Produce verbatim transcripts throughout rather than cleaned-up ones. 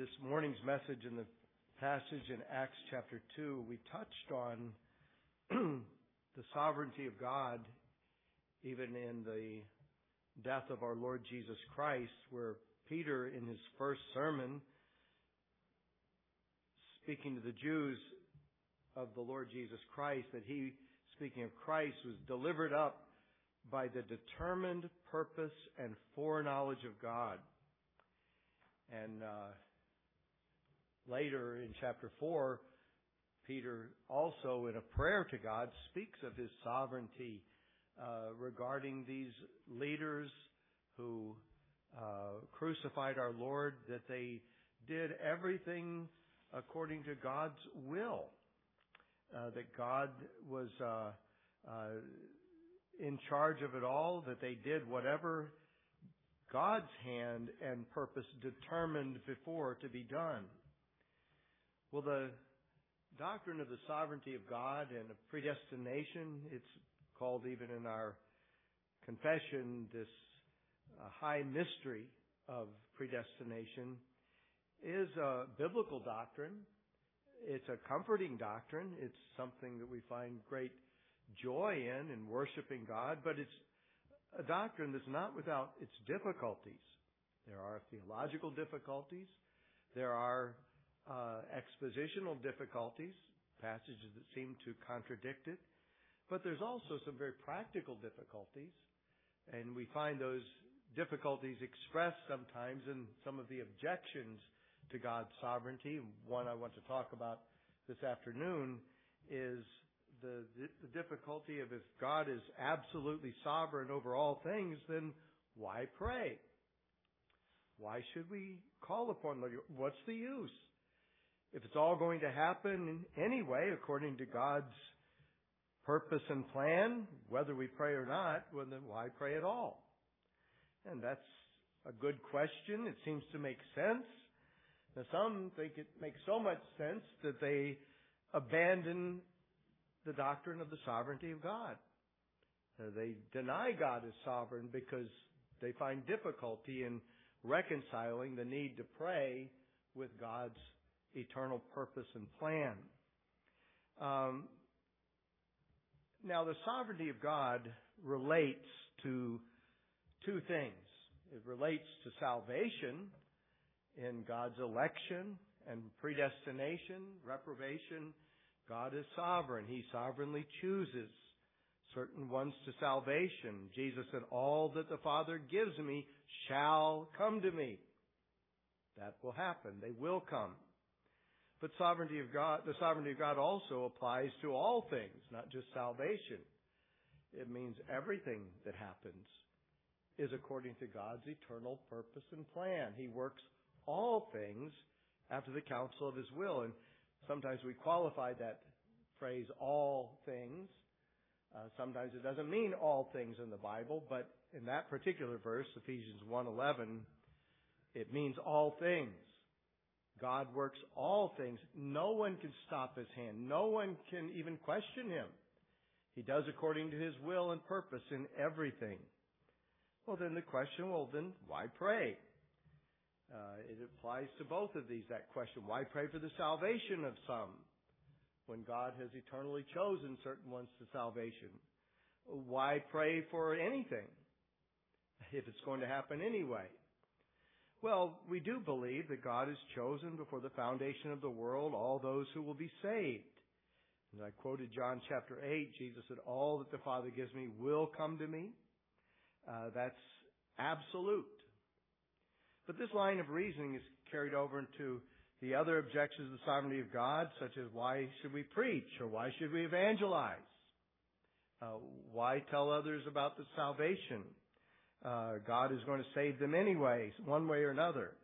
this morning's message in the passage in Acts chapter two, we touched on the sovereignty of God, even in the death of our Lord Jesus Christ, where Peter, in his first sermon, speaking to the Jews of the Lord Jesus Christ, that he, speaking of Christ, was delivered up by the determined purpose and foreknowledge of God. And uh, later in chapter four, Peter also, in a prayer to God, speaks of his sovereignty uh, regarding these leaders who uh, crucified our Lord, that they did everything according to God's will, uh, that God was uh, uh, in charge of it all, that they did whatever God's hand and purpose determined before to be done. Well, the doctrine of the sovereignty of God and of predestination, it's called even in our confession, this uh, high mystery of predestination, is a biblical doctrine. It's a comforting doctrine. It's something that we find great joy in, in worshiping God, but it's a doctrine that's not without its difficulties. There are theological difficulties. There are uh, expositional difficulties, passages that seem to contradict it. But there's also some very practical difficulties, and we find those difficulties expressed sometimes in some of the objections to God's sovereignty. One I want to talk about this afternoon is The, the difficulty of if God is absolutely sovereign over all things, then why pray? Why should we call upon the Lord? What's the use? If it's all going to happen anyway, according to God's purpose and plan, whether we pray or not, well, then why pray at all? And that's a good question. It seems to make sense. Now, some think it makes so much sense that they abandon the doctrine of the sovereignty of God. Uh, they deny God is sovereign because they find difficulty in reconciling the need to pray with God's eternal purpose and plan. Um, now, the sovereignty of God relates to two things. It relates to salvation in God's election and predestination, reprobation. God is sovereign. He sovereignly chooses certain ones to salvation. Jesus said, all that the Father gives me shall come to me. That will happen. They will come. But sovereignty of God, the sovereignty of God also applies to all things, not just salvation. It means everything that happens is according to God's eternal purpose and plan. He works all things after the counsel of His will. And sometimes we qualify that phrase, all things. Uh, sometimes it doesn't mean all things in the Bible, but in that particular verse, Ephesians one eleven, it means all things. God works all things. No one can stop His hand. No one can even question Him. He does according to His will and purpose in everything. Well, then the question, well, then why pray? Uh, it applies to both of these, that question. Why pray for the salvation of some when God has eternally chosen certain ones to salvation? Why pray for anything if it's going to happen anyway? Well, we do believe that God has chosen before the foundation of the world all those who will be saved. As I quoted John chapter eight, Jesus said, all that the Father gives me will come to me. Uh, that's absolute. But this line of reasoning is carried over into the other objections of the sovereignty of God, such as why should we preach or why should we evangelize? Uh, why tell others about the salvation? Uh, God is going to save them anyway, one way or another.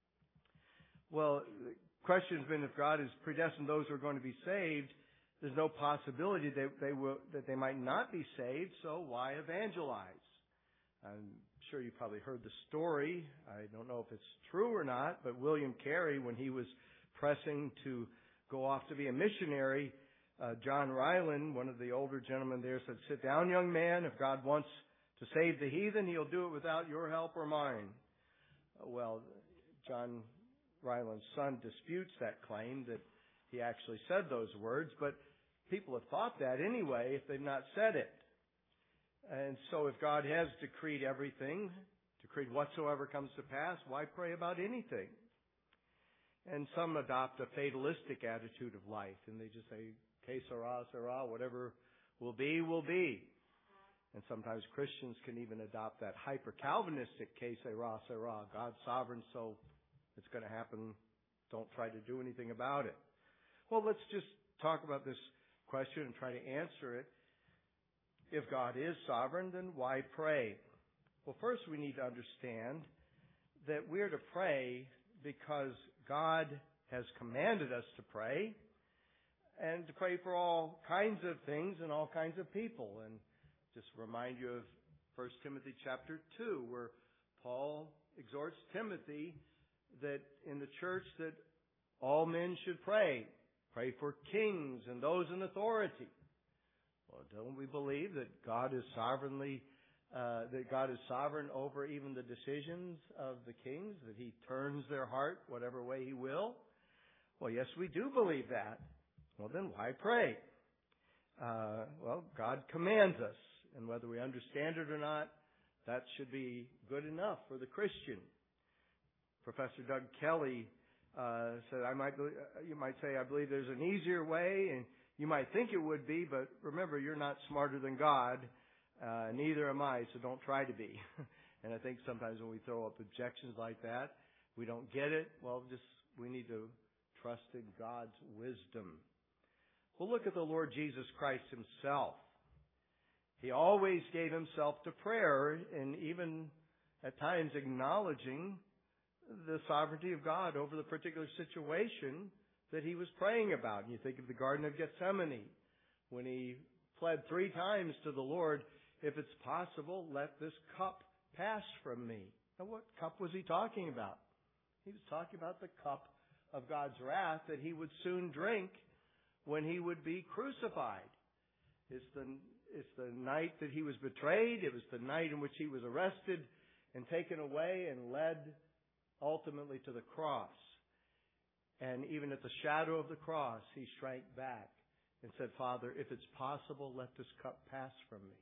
Well, the question has been if God has predestined those who are going to be saved, there's no possibility that they will that they might not be saved, so why evangelize? I'm sure you probably heard the story. I don't know if it's true or not, but William Carey, when he was pressing to go off to be a missionary, uh, John Ryland, one of the older gentlemen there, said, sit down, young man. If God wants to save the heathen, He'll do it without your help or mine. Well, John Ryland's son disputes that claim that he actually said those words, but people have thought that anyway if they've not said it. And so if God has decreed everything, decreed whatsoever comes to pass, why pray about anything? And some adopt a fatalistic attitude of life, and they just say, que sera, sera, whatever will be, will be. And sometimes Christians can even adopt that hyper-Calvinistic que sera, sera. God's sovereign, so it's going to happen. Don't try to do anything about it. Well, let's just talk about this question and try to answer it. If God is sovereign, then why pray? Well, first we need to understand that we're to pray because God has commanded us to pray, and to pray for all kinds of things and all kinds of people. And just remind you of First Timothy chapter two, where Paul exhorts Timothy that in the church that all men should pray. Pray for kings and those in authority. Well, don't we believe that God is sovereignly, uh, that God is sovereign over even the decisions of the kings, that He turns their heart whatever way He will? Well, yes, we do believe that. Well, then why pray? Uh, well, God commands us, and whether we understand it or not, that should be good enough for the Christian. Professor Doug Kelly uh, said, "I might, you might say, I believe there's an easier way, and you might think it would be, but remember, you're not smarter than God. Uh, neither am I, so don't try to be." And I think sometimes when we throw up objections like that, we don't get it. Well, just we need to trust in God's wisdom. Well, look at the Lord Jesus Christ Himself. He always gave Himself to prayer, and even at times acknowledging the sovereignty of God over the particular situation that He was praying about. And you think of the Garden of Gethsemane, when He pled three times to the Lord, if it's possible, let this cup pass from me. Now, what cup was He talking about? He was talking about the cup of God's wrath that He would soon drink when He would be crucified. It's the, it's the night that He was betrayed. It was the night in which He was arrested and taken away and led ultimately to the cross. And even at the shadow of the cross, He shrank back and said, Father, if it's possible, let this cup pass from me.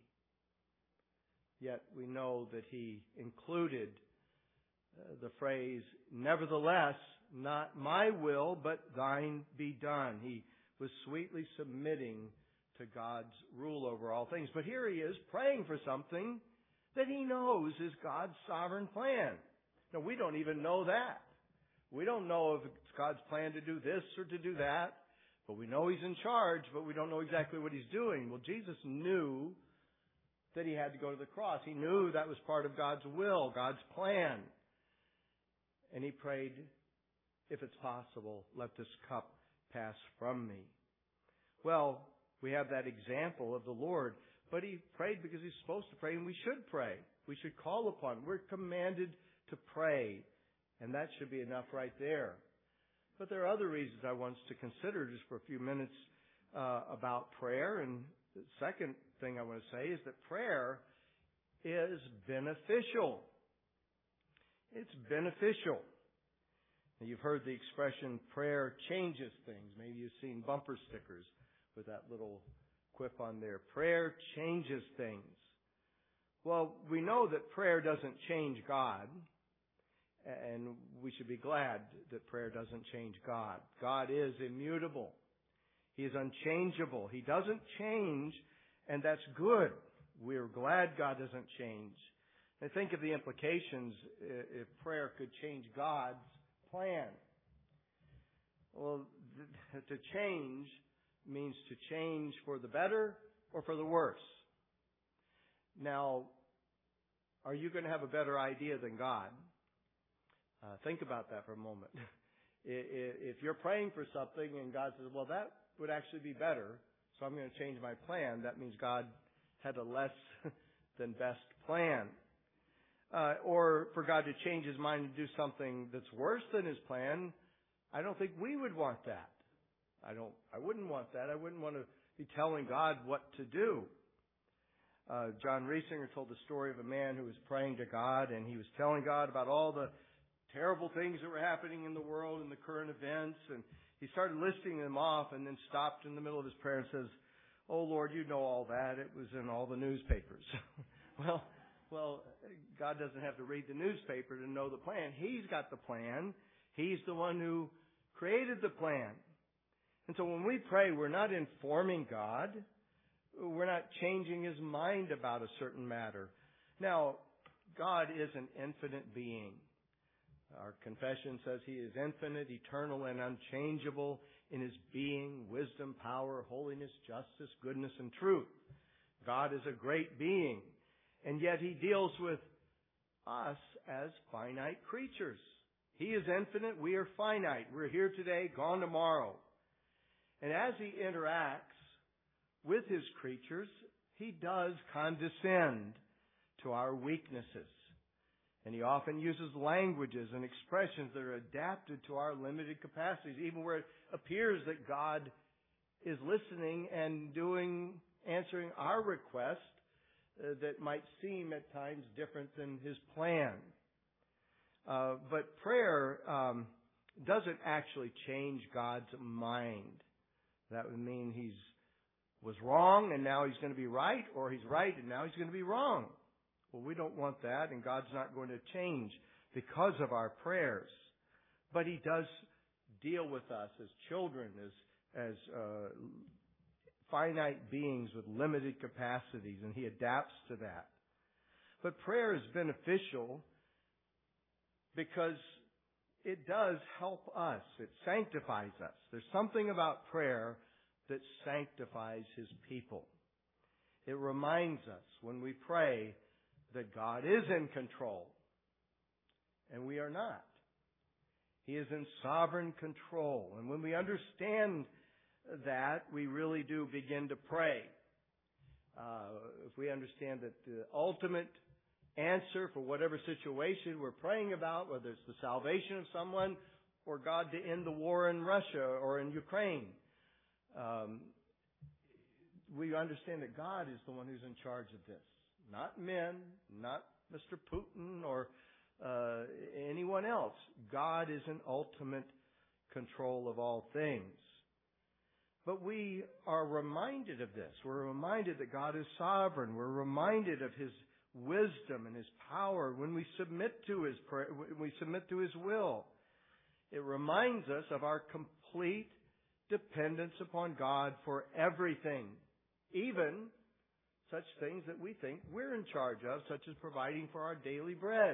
Yet we know that He included uh, the phrase, nevertheless, not my will, but thine be done. He was sweetly submitting to God's rule over all things. But here He is praying for something that He knows is God's sovereign plan. Now, we don't even know that. We don't know if it's God's plan to do this or to do that, but we know He's in charge, but we don't know exactly what He's doing. Well, Jesus knew that He had to go to the cross. He knew that was part of God's will, God's plan. And He prayed, if it's possible, let this cup pass from me. Well, we have that example of the Lord, but He prayed because He's supposed to pray, and we should pray. We should call upon. We're commanded to pray, and that should be enough right there. But there are other reasons I want us to consider just for a few minutes uh, about prayer. And the second thing I want to say is that prayer is beneficial. It's beneficial. Now, you've heard the expression, prayer changes things. Maybe you've seen bumper stickers with that little quip on there. Prayer changes things. Well, we know that prayer doesn't change God. And we should be glad that prayer doesn't change God. God is immutable. He is unchangeable. He doesn't change, and that's good. We're glad God doesn't change. And think of the implications if prayer could change God's plan. Well, to change means to change for the better or for the worse. Now, are you going to have a better idea than God? Uh, think about that for a moment. If you're praying for something and God says, well, that would actually be better, so I'm going to change my plan, that means God had a less than best plan. Uh, or for God to change His mind and do something that's worse than His plan, I don't think we would want that. I don't. I wouldn't want that. I wouldn't want to be telling God what to do. Uh, John Riesinger told the story of a man who was praying to God, and he was telling God about all the terrible things that were happening in the world and the current events. And he started listing them off and then stopped in the middle of his prayer and says, "Oh Lord, you know all that. It was in all the newspapers." well, well, God doesn't have to read the newspaper to know the plan. He's got the plan. He's the one who created the plan. And so when we pray, we're not informing God. We're not changing His mind about a certain matter. Now, God is an infinite being. Our confession says He is infinite, eternal, and unchangeable in His being, wisdom, power, holiness, justice, goodness, and truth. God is a great being, and yet He deals with us as finite creatures. He is infinite, we are finite. We're here today, gone tomorrow. And as He interacts with His creatures, He does condescend to our weaknesses. And He often uses languages and expressions that are adapted to our limited capacities, even where it appears that God is listening and doing, answering our request uh, that might seem at times different than His plan. Uh, but prayer um, doesn't actually change God's mind. That would mean He's was wrong and now He's going to be right, or He's right and now He's going to be wrong. Well, we don't want that, and God's not going to change because of our prayers. But He does deal with us as children, as as uh, finite beings with limited capacities, and He adapts to that. But prayer is beneficial because it does help us. It sanctifies us. There's something about prayer that sanctifies His people. It reminds us when we pray that God is in control, and we are not. He is in sovereign control. And when we understand that, we really do begin to pray. Uh, if we understand that the ultimate answer for whatever situation we're praying about, whether it's the salvation of someone or God to end the war in Russia or in Ukraine, um, we understand that God is the one who's in charge of this. Not men, not Mister Putin or uh, anyone else. God is in ultimate control of all things. But we are reminded of this. We're reminded that God is sovereign. We're reminded of His wisdom and His power when we submit to His prayer, when we submit to His will. It reminds us of our complete dependence upon God for everything, even such things that we think we're in charge of, such as providing for our daily bread.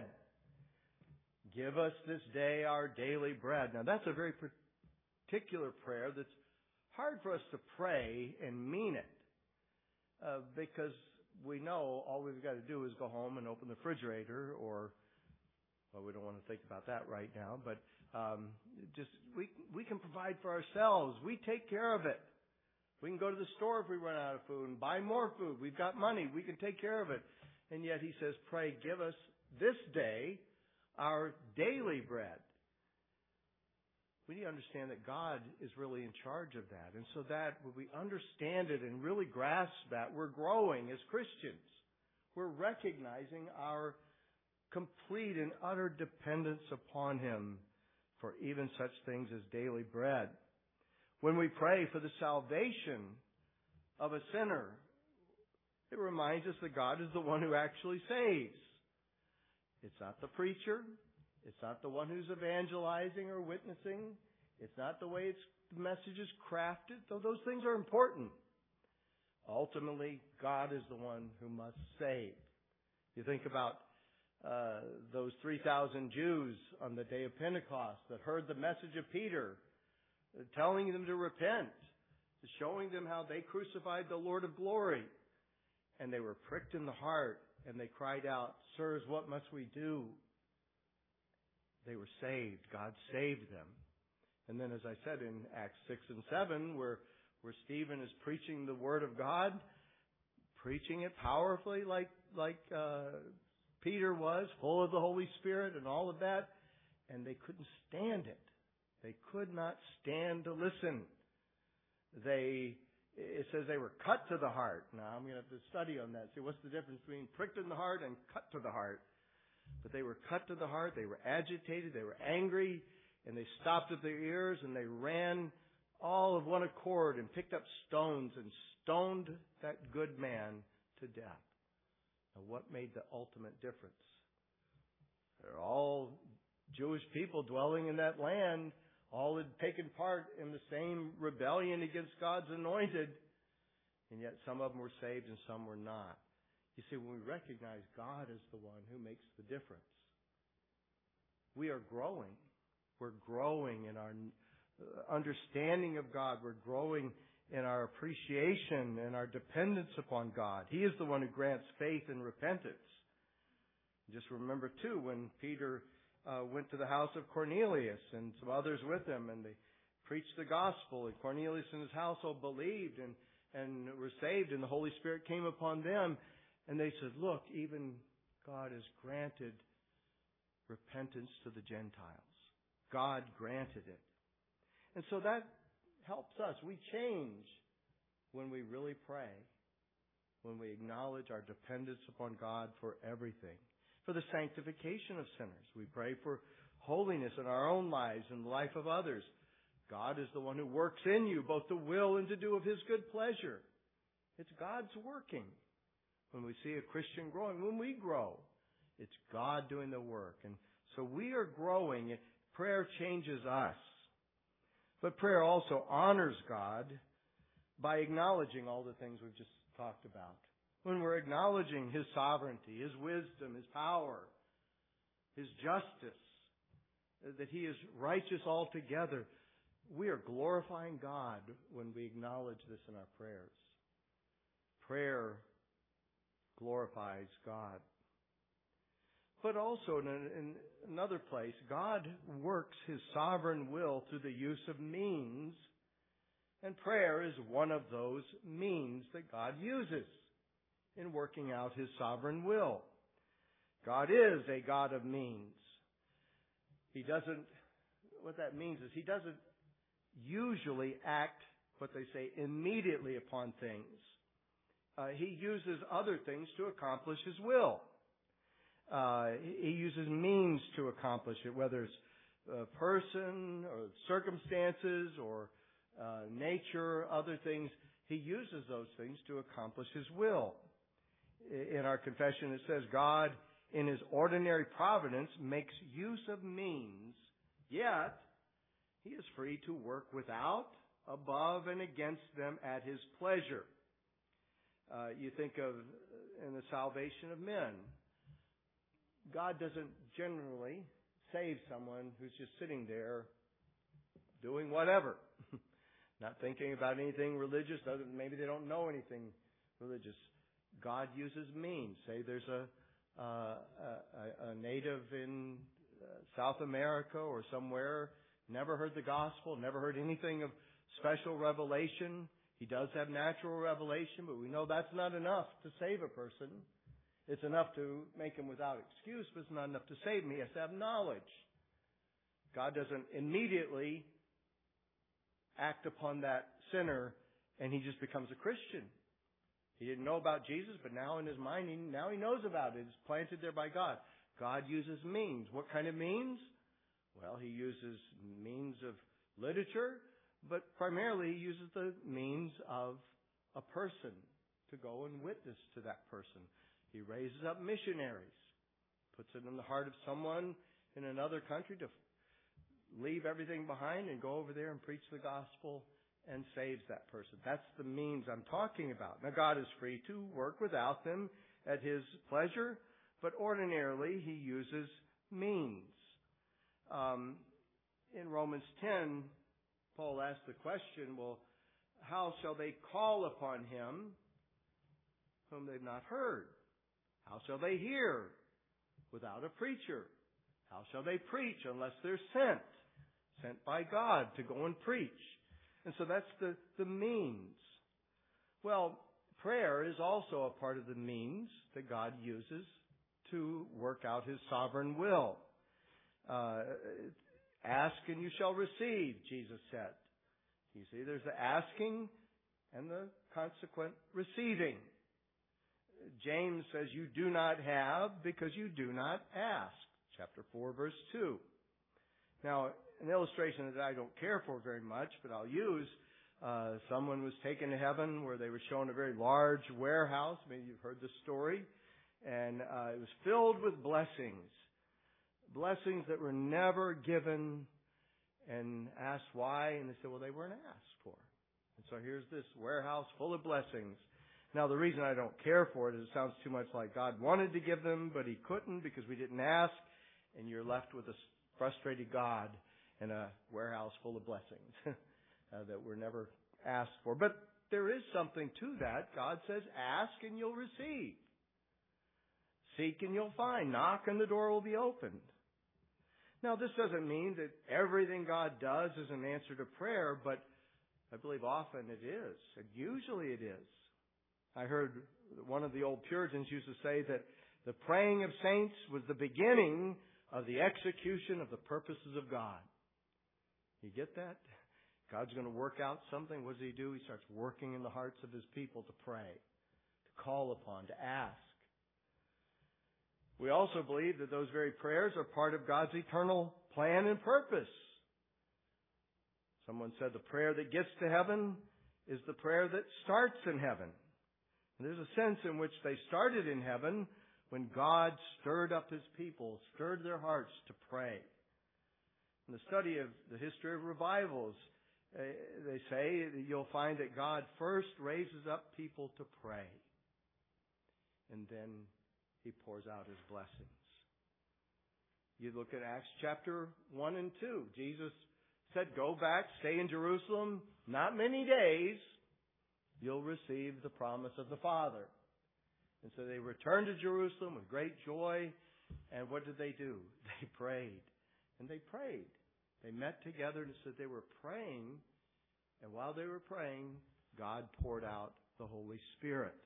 Give us this day our daily bread. Now that's a very particular prayer that's hard for us to pray and mean it. Uh, because we know all we've got to do is go home and open the refrigerator, or, well, we don't want to think about that right now, but um, just we we can provide for ourselves. We take care of it. We can go to the store if we run out of food and buy more food. We've got money. We can take care of it. And yet He says, pray, give us this day our daily bread. We need to understand that God is really in charge of that. And so that when we understand it and really grasp that, we're growing as Christians. We're recognizing our complete and utter dependence upon Him for even such things as daily bread. When we pray for the salvation of a sinner, it reminds us that God is the one who actually saves. It's not the preacher. It's not the one who's evangelizing or witnessing. It's not the way it's, the message is crafted, though those things are important. Ultimately, God is the one who must save. You think about uh, those three thousand Jews on the day of Pentecost that heard the message of Peter, telling them to repent, showing them how they crucified the Lord of glory. And they were pricked in the heart, and they cried out, "Sirs, what must we do?" They were saved. God saved them. And then, as I said, in Acts six and seven, where, where Stephen is preaching the Word of God, preaching it powerfully like, like uh, Peter was, full of the Holy Spirit and all of that, and they couldn't stand it. They could not stand to listen. They, it says they were cut to the heart. Now, I'm going to have to study on that. See, what's the difference between pricked in the heart and cut to the heart? but they were cut to the heart, they were agitated, they were angry, and they stopped at their ears, and they ran all of one accord and picked up stones and stoned that good man to death. Now, what made the ultimate difference? They're all Jewish people dwelling in that land, all had taken part in the same rebellion against God's anointed, and yet some of them were saved and some were not. You see, when we recognize God is the one who makes the difference, we are growing. We're growing in our understanding of God. We're growing in our appreciation and our dependence upon God. He is the one who grants faith and repentance. Just remember, too, when Peter uh, went to the house of Cornelius and some others with him, and they preached the gospel, and Cornelius and his household believed and, and were saved, and the Holy Spirit came upon them, and they said, look, even God has granted repentance to the Gentiles. God granted it. And so that helps us. We change when we really pray, when we acknowledge our dependence upon God for everything. For the sanctification of sinners. We pray for holiness in our own lives and the life of others. God is the one who works in you both to will and to do of His good pleasure. It's God's working. When we see a Christian growing, when we grow, it's God doing the work. And so we are growing. Prayer changes us. But prayer also honors God by acknowledging all the things we've just talked about. When we're acknowledging His sovereignty, His wisdom, His power, His justice, that He is righteous altogether, we are glorifying God when we acknowledge this in our prayers. Prayer glorifies God. But also in, in another place, God works His sovereign will through the use of means, and prayer is one of those means that God uses in working out His sovereign will. God is a God of means. He doesn't, what that means is He doesn't usually act, what they say, immediately upon things. Uh, he uses other things to accomplish His will. Uh, he uses means to accomplish it, whether it's a person or circumstances or uh, nature, other things. He uses those things to accomplish His will. In our confession, it says, God, in His ordinary providence, makes use of means, yet He is free to work without, above, and against them at His pleasure. Uh, you think of in the salvation of men. God doesn't generally save someone who's just sitting there doing whatever, not thinking about anything religious. Doesn't maybe they don't know anything religious. God uses means. Say there's a uh, a, a native in uh, South America or somewhere, never heard the gospel, never heard anything of special revelation. He does have natural revelation, but we know that's not enough to save a person. It's enough to make him without excuse, but it's not enough to save him. He has to have knowledge. God doesn't immediately act upon that sinner and he just becomes a Christian. He didn't know about Jesus, but now in his mind, he, now he knows about it. It's planted there by God. God uses means. What kind of means? Well, He uses means of literature, but primarily He uses the means of a person to go and witness to that person. He raises up missionaries, puts it in the heart of someone in another country to leave everything behind and go over there and preach the gospel and saves that person. That's the means I'm talking about. Now, God is free to work without them at His pleasure, but ordinarily He uses means. Um, in Romans ten, Paul asked the question, well, how shall they call upon Him whom they've not heard? How shall they hear without a preacher? How shall they preach unless they're sent? Sent by God to go and preach. And so that's the, the means. Well, prayer is also a part of the means that God uses to work out His sovereign will. Uh, ask and you shall receive, Jesus said. You see, there's the asking and the consequent receiving. James says you do not have because you do not ask. Chapter four, verse two. Now, an illustration that I don't care for very much, but I'll use. Uh, someone was taken to heaven where they were shown a very large warehouse. Maybe you've heard the story. And uh, it was filled with blessings. Blessings that were never given, and asked why. And they said, well, they weren't asked for. And so here's this warehouse full of blessings. Now, the reason I don't care for it is it sounds too much like God wanted to give them, but He couldn't because we didn't ask. And you're left with a frustrated God and a warehouse full of blessings uh, that were never asked for. But there is something to that. God says, ask and you'll receive. Seek and you'll find. Knock and the door will be opened. Now, this doesn't mean that everything God does is an answer to prayer, but I believe often it is. And usually it is. I heard one of the old Puritans used to say that the praying of saints was the beginning of the execution of the purposes of God. You get that? God's going to work out something. What does He do? He starts working in the hearts of His people to pray, to call upon, to ask. We also believe that those very prayers are part of God's eternal plan and purpose. Someone said the prayer that gets to heaven is the prayer that starts in heaven. And there's a sense in which they started in heaven when God stirred up His people, stirred their hearts to pray. In the study of the history of revivals, uh, they say that you'll find that God first raises up people to pray. And then He pours out His blessings. You look at Acts chapter one and two. Jesus said, go back, stay in Jerusalem. Not many days, you'll receive the promise of the Father. And so they returned to Jerusalem with great joy. And what did they do? They prayed. And they prayed. They met together and said they were praying. And while they were praying, God poured out the Holy Spirit.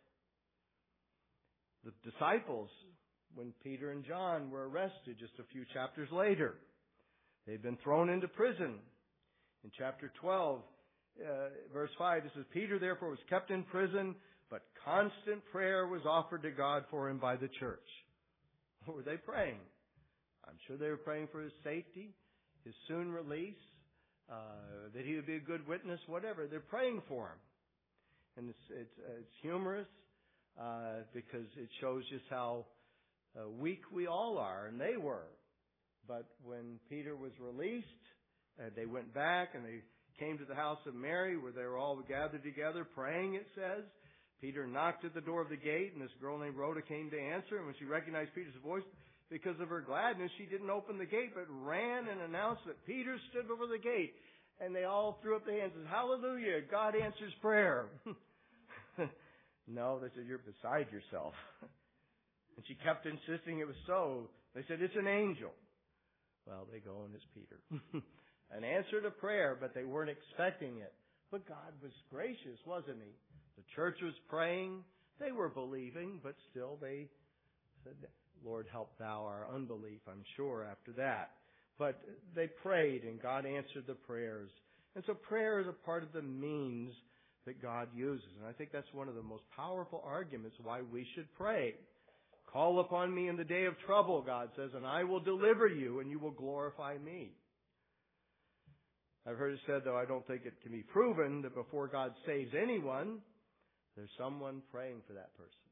The disciples, when Peter and John were arrested just a few chapters later, they'd been thrown into prison. In chapter twelve, uh, verse five, it says, Peter therefore was kept in prison, but constant prayer was offered to God for him by the church. What were they praying? I'm sure they were praying for his safety, his soon release, uh, that he would be a good witness, whatever. They're praying for him. And it's, it's, uh, it's humorous. Uh, because it shows just how uh, weak we all are, and they were. But when Peter was released, uh, they went back and they came to the house of Mary where they were all gathered together praying, it says. Peter knocked at the door of the gate, and this girl named Rhoda came to answer. And when she recognized Peter's voice, because of her gladness, she didn't open the gate, but ran and announced that Peter stood over the gate. And they all threw up their hands and said, hallelujah, God answers prayer. No, they said, you're beside yourself. And she kept insisting it was so. They said, it's an angel. Well, they go and it's Peter. An answer to prayer, but they weren't expecting it. But God was gracious, wasn't He? The church was praying. They were believing, but still they said, Lord, help thou our unbelief, I'm sure, after that. But they prayed, and God answered the prayers. And so prayer is a part of the means that God uses. And I think that's one of the most powerful arguments why we should pray. Call upon me in the day of trouble, God says, and I will deliver you, and you will glorify me. I've heard it said, though I don't think it can be proven, that before God saves anyone, there's someone praying for that person.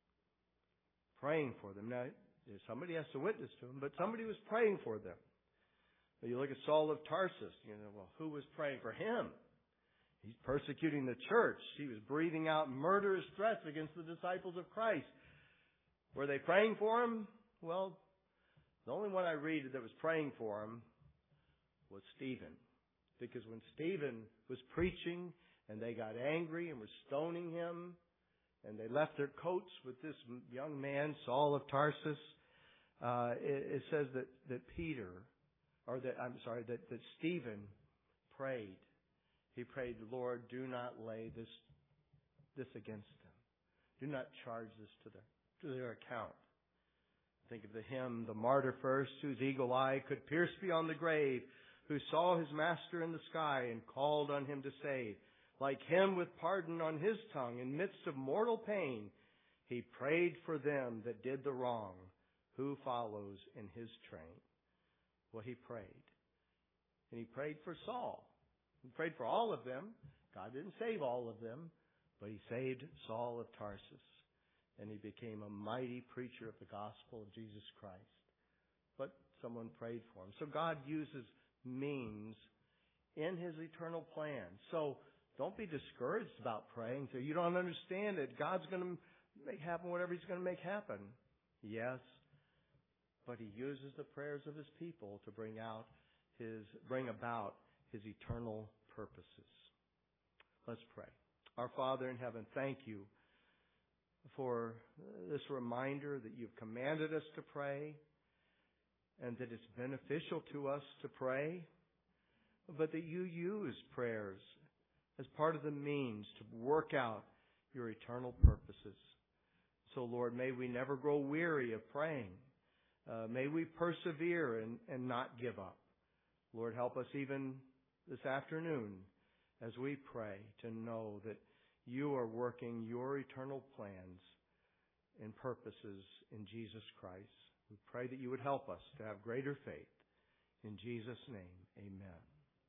Praying for them. Now, somebody has to witness to them, but somebody was praying for them. You look at Saul of Tarsus, you know, well, who was praying for him? He's persecuting the church. He was breathing out murderous threats against the disciples of Christ. Were they praying for him? Well, the only one I read that was praying for him was Stephen. Because when Stephen was preaching and they got angry and were stoning him and they left their coats with this young man, Saul of Tarsus, uh, it, it says that, that Peter, or that, I'm sorry, that, that Stephen prayed. He prayed, Lord, do not lay this this against them. Do not charge this to their, to their account. Think of the hymn, the martyr first, whose eagle eye could pierce beyond the grave, who saw his master in the sky and called on him to save. Like him with pardon on his tongue, in midst of mortal pain, He prayed for them that did the wrong, who follows in his train. Well, he prayed. And he prayed for Saul. He prayed for all of them. God didn't save all of them, but he saved Saul of Tarsus. And he became a mighty preacher of the gospel of Jesus Christ. But someone prayed for him. So God uses means in his eternal plan. So don't be discouraged about praying. So you don't understand it. God's going to make happen whatever he's going to make happen. Yes, but he uses the prayers of his people to bring out his, bring about his eternal purposes. Let's pray. Our Father in heaven, thank you for this reminder that you've commanded us to pray and that it's beneficial to us to pray, but that you use prayers as part of the means to work out your eternal purposes. So, Lord, may we never grow weary of praying. Uh, may we persevere and, and not give up. Lord, help us even this afternoon as we pray to know that you are working your eternal plans and purposes in Jesus Christ. We pray that you would help us to have greater faith. In Jesus' name, amen.